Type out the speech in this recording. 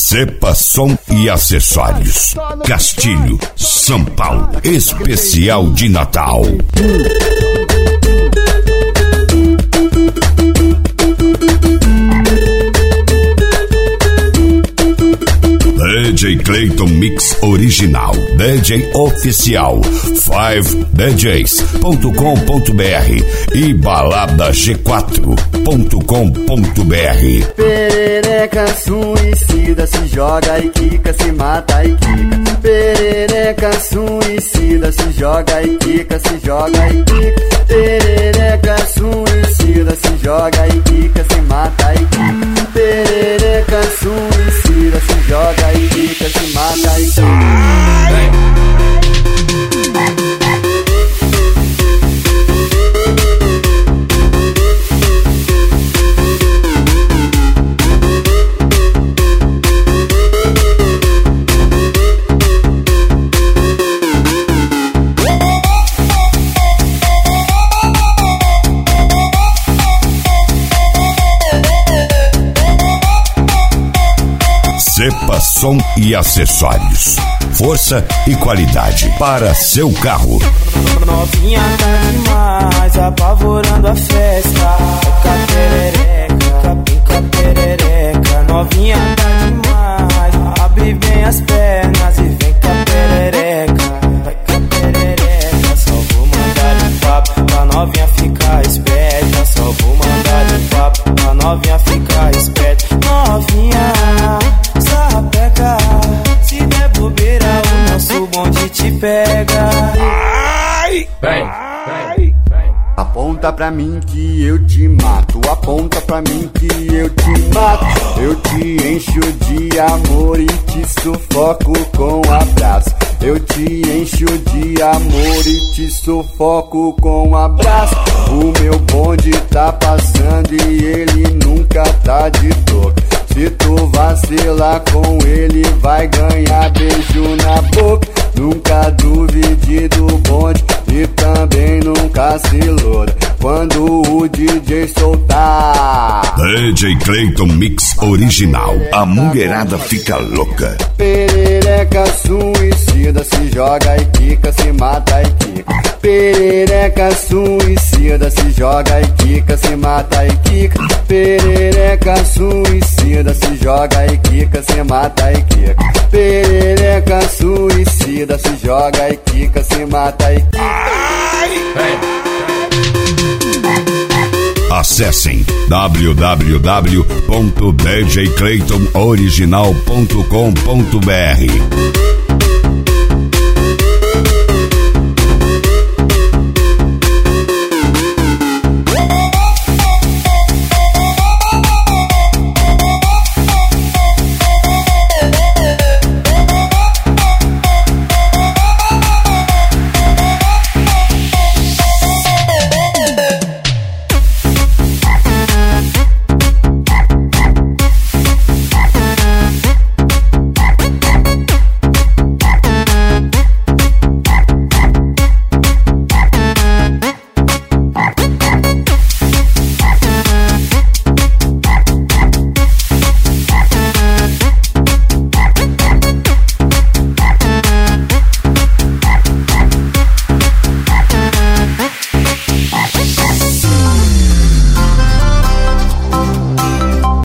Cepa Som e Acessórios, Castilho, São Paulo. Especial de Natal. DJ Clayton Mix Original, DJ Oficial, 5DJs.com.br e baladag4.com.br. Perereca suicida, se joga e quica, se mata e quica. Perereca suicida, se joga e quica, se joga e quica. Perereca suicida, se joga e quica, se mata e quica. Perereca suicida, se joga e quica, se mata e quica. Cepa Som e Acessórios. Força e qualidade para seu carro. Novinha tá demais, apavorando a festa. Pica perereca, pica perereca. Novinha tá demais, abre bem as pernas e vem com a perereca. Vai com a perereca, só vou mandar um papo pra novinha ficar esperta. Só vou mandar um papo pra novinha ficar esperta. Novinha, sapeca, se der bobeira o nosso bonde te pega. Ai, vem. Aponta pra mim que eu te mato, aponta pra mim que eu te mato. Eu te encho de amor e te sufoco com abraço. Eu te encho de amor e te sufoco com abraço. O meu bonde tá passando e ele nunca tá de toca. Se tu vacilar com ele, vai ganhar beijo na boca. Nunca duvide do bonde e também nunca se loura quando o DJ soltar. DJ Clayton Mix Original. A mulherada fica louca. Perereca suicida, se joga e quica, se mata e quica. Perereca suicida, se joga e quica, se mata e quica. Perereca suicida, se joga e quica, se mata e quica. Perereca suicida, se joga e quica, se mata e quica. Acessem www.djclaytonoriginal.com.br.